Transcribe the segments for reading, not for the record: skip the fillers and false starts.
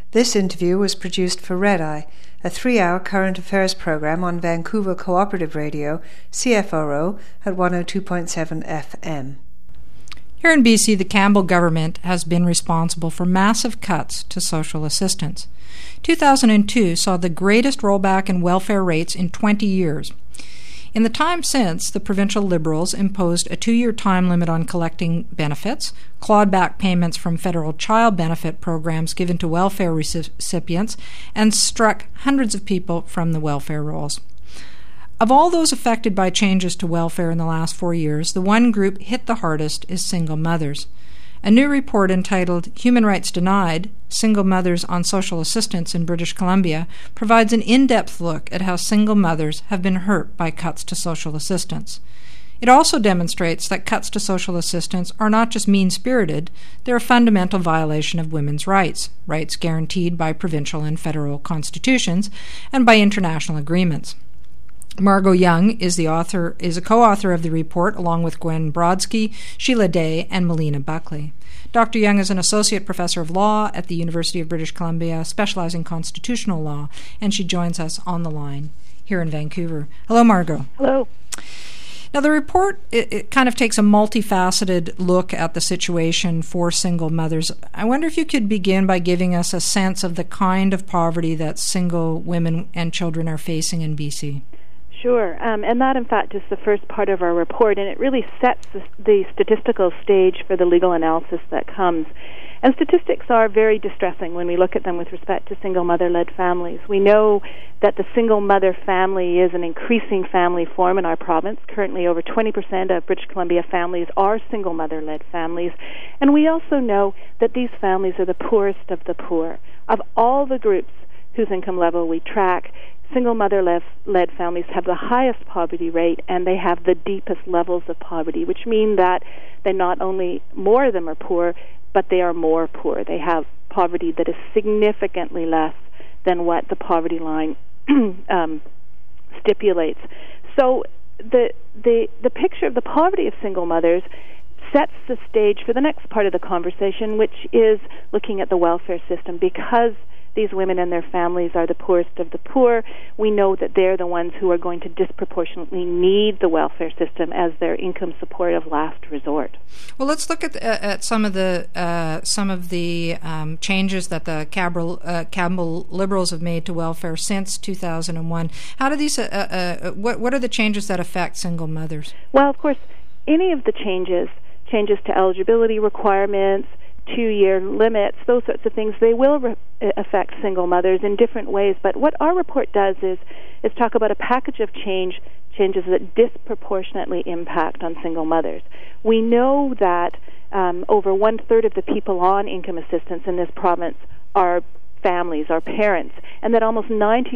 This interview was produced for Red Eye, a 3-hour current affairs program on Vancouver Cooperative Radio, CFRO, at 102.7 FM. Here in BC, the Campbell government has been responsible for massive cuts to social assistance. 2002 saw the greatest rollback in welfare rates in 20 years. In the time since, the provincial Liberals imposed a 2-year time limit on collecting benefits, clawed back payments from federal child benefit programs given to welfare recipients, and struck hundreds of people from the welfare rolls. Of all those affected by changes to welfare in the last 4 years, the one group hit the hardest is single mothers. A new report entitled Human Rights Denied, Single Mothers on Social Assistance in British Columbia provides an in-depth look at how single mothers have been hurt by cuts to social assistance. It also demonstrates that cuts to social assistance are not just mean-spirited, they're a fundamental violation of women's rights, rights guaranteed by provincial and federal constitutions and by international agreements. Margot Young is a co-author of the report, along with Gwen Brodsky, Sheila Day, and Melina Buckley. Dr. Young is an associate professor of law at the University of British Columbia, specializing in constitutional law, and she joins us on the line here in Vancouver. Hello, Margot. Hello. Now, the report, it kind of takes a multifaceted look at the situation for single mothers. I wonder if you could begin by giving us a sense of the kind of poverty that single women and children are facing in BC. Sure, and that, in fact, is the first part of our report, and it really sets the statistical stage for the legal analysis that comes. And statistics are very distressing when we look at them with respect to single mother-led families. We know that the single mother family is an increasing family form in our province. Currently, over 20% of British Columbia families are single mother-led families. And we also know that these families are the poorest of the poor. Of all the groups whose income level we track, single mother-led families have the highest poverty rate, and they have the deepest levels of poverty, which mean that they not only more of them are poor, but they are more poor. They have poverty that is significantly less than what the poverty line stipulates. So the picture of the poverty of single mothers sets the stage for the next part of the conversation, which is looking at the welfare system. Because these women and their families are the poorest of the poor, we know that they're the ones who are going to disproportionately need the welfare system as their income support of last resort. Well, let's look at some of the changes that the Campbell Liberals have made to welfare since 2001. How do these? What are the changes that affect single mothers? Well, of course, any of the changes to eligibility requirements, 2-year limits, those sorts of things, they will affect single mothers in different ways. But what our report does is talk about a package of changes that disproportionately impact on single mothers. We know that over 1/3 of the people on income assistance in this province are families, are parents, and that almost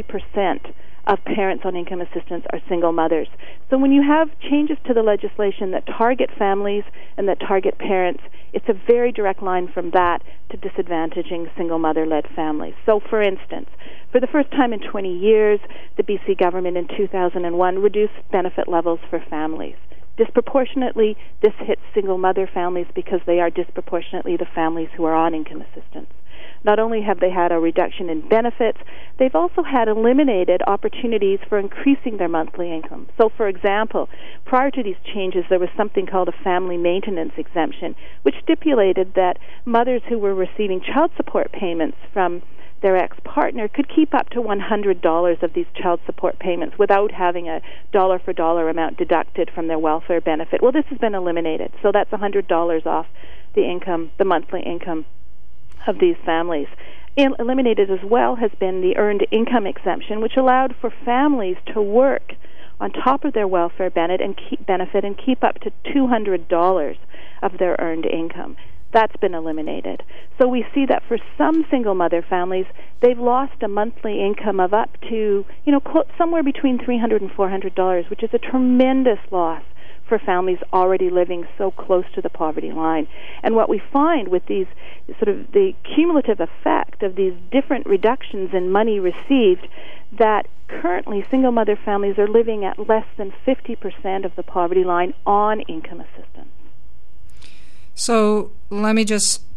90% of parents on income assistance are single mothers. So when you have changes to the legislation that target families and that target parents, it's a very direct line from that to disadvantaging single mother-led families. So, for instance, for the first time in 20 years, the BC government in 2001 reduced benefit levels for families. Disproportionately, this hits single mother families because they are disproportionately the families who are on income assistance. Not only have they had a reduction in benefits, they've also had eliminated opportunities for increasing their monthly income. So, for example, prior to these changes, there was something called a family maintenance exemption, which stipulated that mothers who were receiving child support payments from their ex-partner could keep up to $100 of these child support payments without having a dollar-for-dollar amount deducted from their welfare benefit. Well, this has been eliminated, so that's $100 off the income, the monthly income of these families. Eliminated as well has been the earned income exemption, which allowed for families to work on top of their welfare benefit and keep up to $200 of their earned income. That's been eliminated. So we see that for some single mother families, they've lost a monthly income of up to, somewhere between $300 and $400, which is a tremendous loss for families already living so close to the poverty line. And what we find with these sort of the cumulative effect of these different reductions in money received, that currently single mother families are living at less than 50% of the poverty line on income assistance. So let me just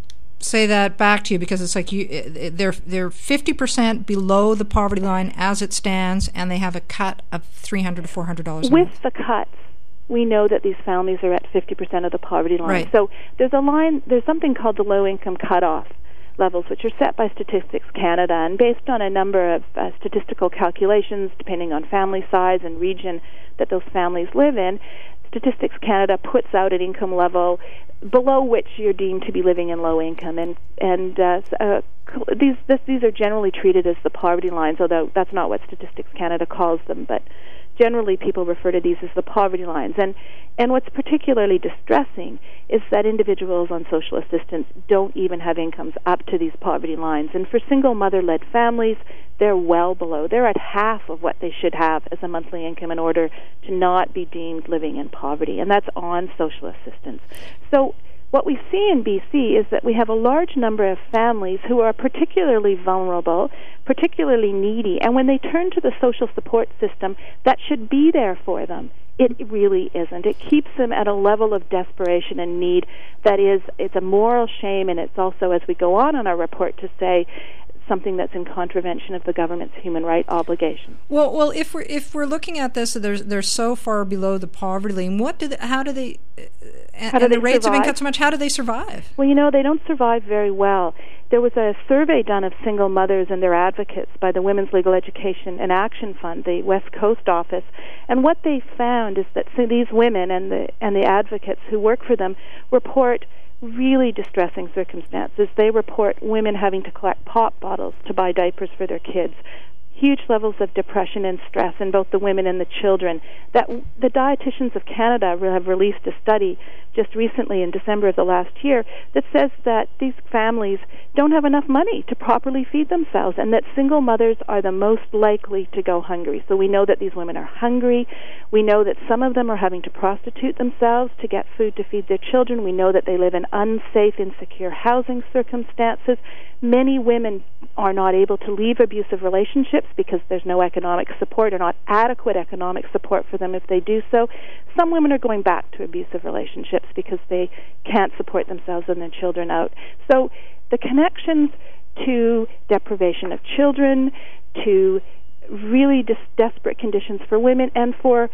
say that back to you, because it's like they're 50% below the poverty line as it stands, and they have a cut of $300 to $400 a month. With the cuts, we know that these families are at 50% of the poverty line. Right. So there's something called the low-income cutoff levels, which are set by Statistics Canada, and based on a number of statistical calculations, depending on family size and region that those families live in, Statistics Canada puts out an income level below which you're deemed to be living in low income, and these are generally treated as the poverty lines, although that's not what Statistics Canada calls them, but generally people refer to these as the poverty lines. And what's particularly distressing is that individuals on social assistance don't even have incomes up to these poverty lines. And for single mother-led families, they're well below. They're at half of what they should have as a monthly income in order to not be deemed living in poverty. And that's on social assistance. So what we see in BC is that we have a large number of families who are particularly vulnerable, particularly needy, and when they turn to the social support system that should be there for them, it really isn't. It keeps them at a level of desperation and need that it's a moral shame, and it's also, as we go on our report, to say something that's in contravention of the government's human right obligation. Well, if we're looking at this, they're so far below the poverty line. How do they the rates have been cut so much? How do they survive? Well, they don't survive very well. There was a survey done of single mothers and their advocates by the Women's Legal Education and Action Fund, the West Coast office, and what they found is that these women and the advocates who work for them report really distressing circumstances. They report women having to collect pop bottles to buy diapers for their kids, huge levels of depression and stress in both the women and the children. That the Dietitians of Canada have released a study just recently in December of the last year that says that these families don't have enough money to properly feed themselves, and that single mothers are the most likely to go hungry. So we know that these women are hungry. We know that some of them are having to prostitute themselves to get food to feed their children. We know that they live in unsafe, insecure housing circumstances. Many women are not able to leave abusive relationships because there's no economic support or not adequate economic support for them if they do so. Some women are going back to abusive relationships because they can't support themselves and their children out. So the connections to deprivation of children, to really desperate conditions for women, and for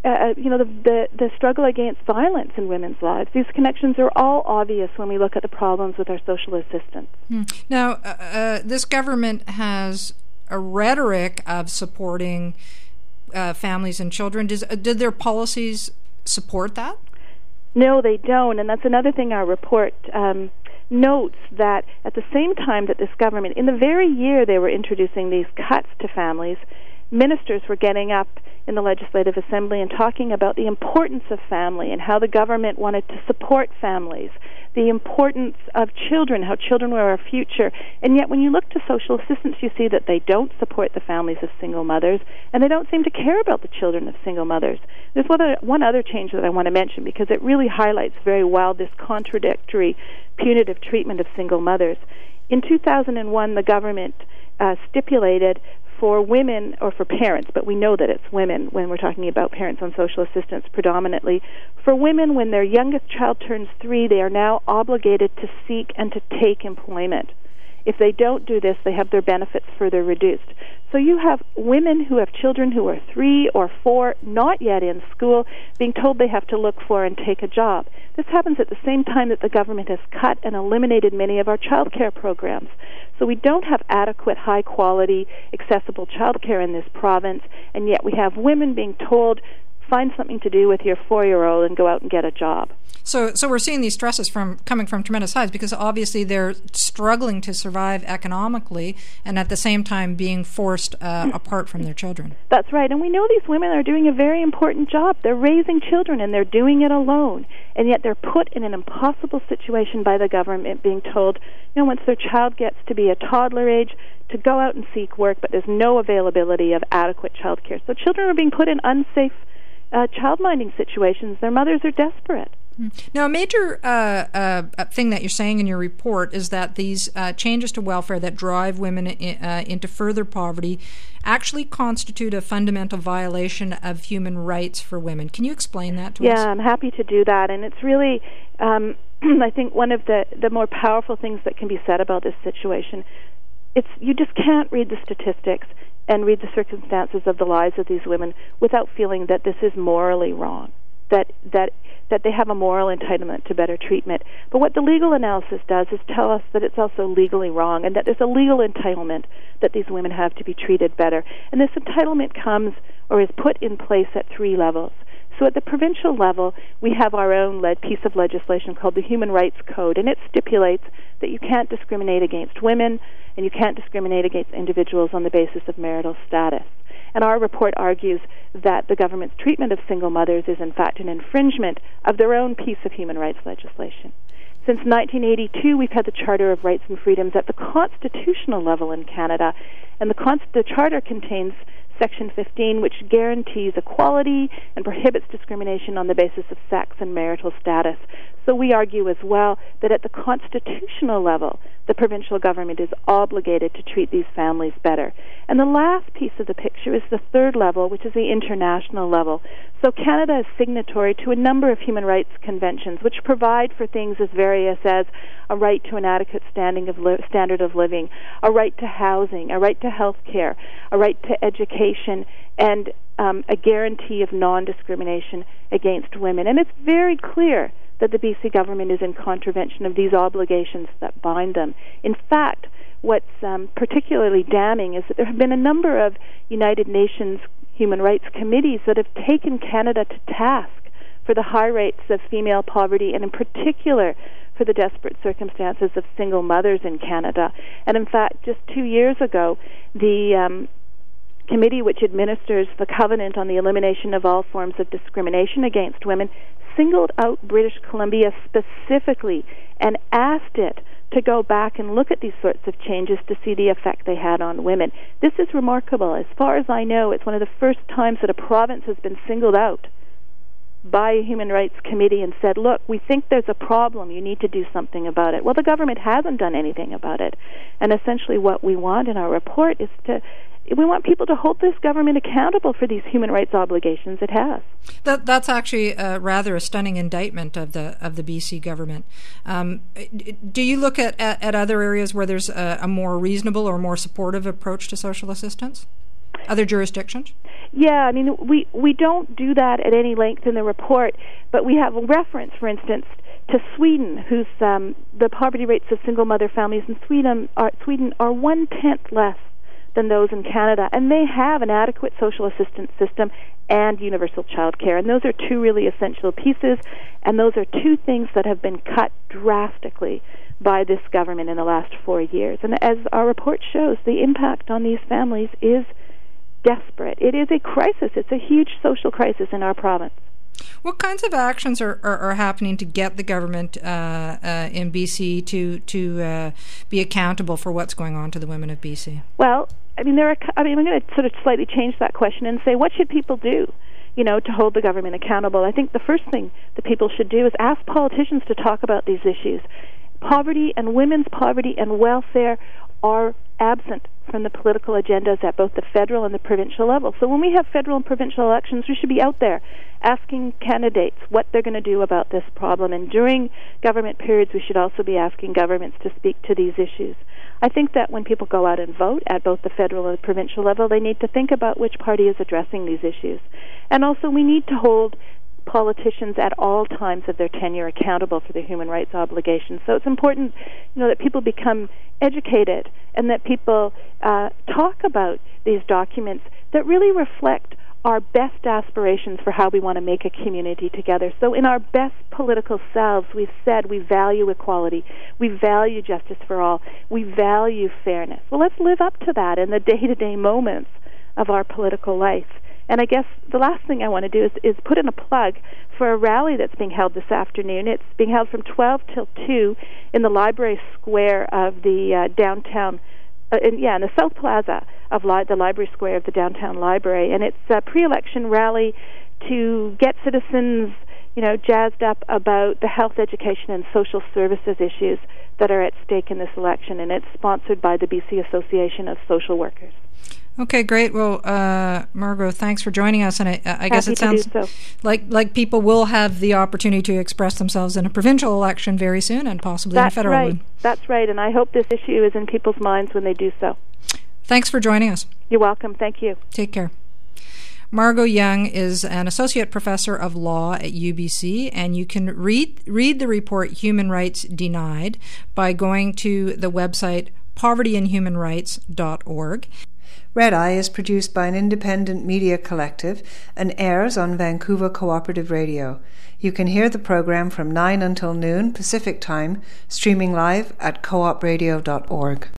the struggle against violence in women's lives. These connections are all obvious when we look at the problems with our social assistance. Now, this government has a rhetoric of supporting families and children. Did their policies support that? No, they don't, and that's another thing our report notes, that at the same time that this government, in the very year they were introducing these cuts to families, ministers were getting up in the Legislative Assembly and talking about the importance of family and how the government wanted to support families, the importance of children, how children were our future. And yet when you look to social assistance, you see that they don't support the families of single mothers, and they don't seem to care about the children of single mothers. There's one other change that I want to mention, because it really highlights very well this contradictory, punitive treatment of single mothers. In 2001, the government stipulated for women, or for parents, but we know that it's women when we're talking about parents on social assistance predominantly. For women, when their youngest child turns 3, they are now obligated to seek and to take employment. If they don't do this, they have their benefits further reduced. So you have women who have children who are 3 or 4, not yet in school, being told they have to look for and take a job. This happens at the same time that the government has cut and eliminated many of our child care programs. So we don't have adequate, high-quality, accessible child care in this province, and yet we have women being told, find something to do with your 4-year-old and go out and get a job. So we're seeing these stresses coming from tremendous heights, because obviously they're struggling to survive economically and at the same time being forced apart from their children. That's right, and we know these women are doing a very important job. They're raising children and they're doing it alone, and yet they're put in an impossible situation by the government, being told, once their child gets to be a toddler age, to go out and seek work, but there's no availability of adequate child care. So children are being put in unsafe child-minding situations. Their mothers are desperate. Now, a major thing that you're saying in your report is that these changes to welfare that drive women into further poverty actually constitute a fundamental violation of human rights for women. Can you explain that to us? Yeah, I'm happy to do that. And it's really, I think one of the more powerful things that can be said about this situation, you just can't read the statistics and read the circumstances of the lives of these women without feeling that this is morally wrong, that they have a moral entitlement to better treatment. But what the legal analysis does is tell us that it's also legally wrong, and that there's a legal entitlement that these women have to be treated better. And this entitlement comes or is put in place at 3 levels. So at the provincial level, we have our own piece of legislation called the Human Rights Code, and it stipulates that you can't discriminate against women and you can't discriminate against individuals on the basis of marital status. And our report argues that the government's treatment of single mothers is in fact an infringement of their own piece of human rights legislation. Since 1982, we've had the Charter of Rights and Freedoms at the constitutional level in Canada, and the Charter contains Section 15, which guarantees equality and prohibits discrimination on the basis of sex and marital status. So we argue as well that at the constitutional level, the provincial government is obligated to treat these families better. And the last piece of the picture is the 3rd level, which is the international level. So Canada is signatory to a number of human rights conventions which provide for things as various as a right to an adequate standard of living, a right to housing, a right to health care, a right to education, and a guarantee of non-discrimination against women. And it's very clear that the BC government is in contravention of these obligations that bind them. In fact, what's particularly damning is that there have been a number of United Nations human rights committees that have taken Canada to task for the high rates of female poverty, and in particular for the desperate circumstances of single mothers in Canada. And in fact, just 2 years ago, the committee which administers the Covenant on the Elimination of All Forms of Discrimination Against Women singled out British Columbia specifically and asked it to go back and look at these sorts of changes to see the effect they had on women. This is remarkable. As far as I know, it's one of the first times that a province has been singled out by a human rights committee and said, look, we think there's a problem, you need to do something about it. Well, the government hasn't done anything about it. And essentially what we want in our report is we want people to hold this government accountable for these human rights obligations it has. That's actually rather a stunning indictment of the BC government. Do you look at other areas where there's a more reasonable or more supportive approach to social assistance? Other jurisdictions? Yeah, I mean, we don't do that at any length in the report, but we have a reference, for instance, to Sweden, whose the poverty rates of single mother families in Sweden are 1/10 less than those in Canada, and they have an adequate social assistance system and universal child care. And those are 2 really essential pieces, and those are 2 things that have been cut drastically by this government in the last 4 years. And as our report shows, the impact on these families is desperate. It is a crisis. It's a huge social crisis in our province. What kinds of actions are happening to get the government in BC to be accountable for what's going on to the women of BC? Well, I'm going to sort of slightly change that question and say, what should people do, to hold the government accountable? I think the first thing that people should do is ask politicians to talk about these issues. Poverty and women's poverty and welfare are absent from the political agendas at both the federal and the provincial level. So when we have federal and provincial elections, we should be out there asking candidates what they're going to do about this problem. And during government periods, we should also be asking governments to speak to these issues. I think that when people go out and vote at both the federal and the provincial level, they need to think about which party is addressing these issues. And also we need to hold politicians at all times of their tenure accountable for their human rights obligations. So it's important, that people become educated and that people talk about these documents that really reflect our best aspirations for how we want to make a community together. So in our best political selves, we've said we value equality, we value justice for all, we value fairness. Well, let's live up to that in the day-to-day moments of our political life. And I guess the last thing I want to do is put in a plug for a rally that's being held this afternoon. It's being held from 12 till 2 in the library square of the downtown, in the South Plaza of the library square of the downtown library. And it's a pre-election rally to get citizens jazzed up about the health, education, and social services issues that are at stake in this election, and it's sponsored by the BC Association of Social Workers. Okay, great. Well, Margot, thanks for joining us, and I guess it sounds like people will have the opportunity to express themselves in a provincial election very soon, and possibly in a federal one. That's right, and I hope this issue is in people's minds when they do so. Thanks for joining us. You're welcome. Thank you. Take care. Margot Young is an associate professor of law at UBC, and you can read the report Human Rights Denied by going to the website povertyandhumanrights.org. Red Eye is produced by an independent media collective and airs on Vancouver Cooperative Radio. You can hear the program from 9 until noon Pacific Time, streaming live at coopradio.org.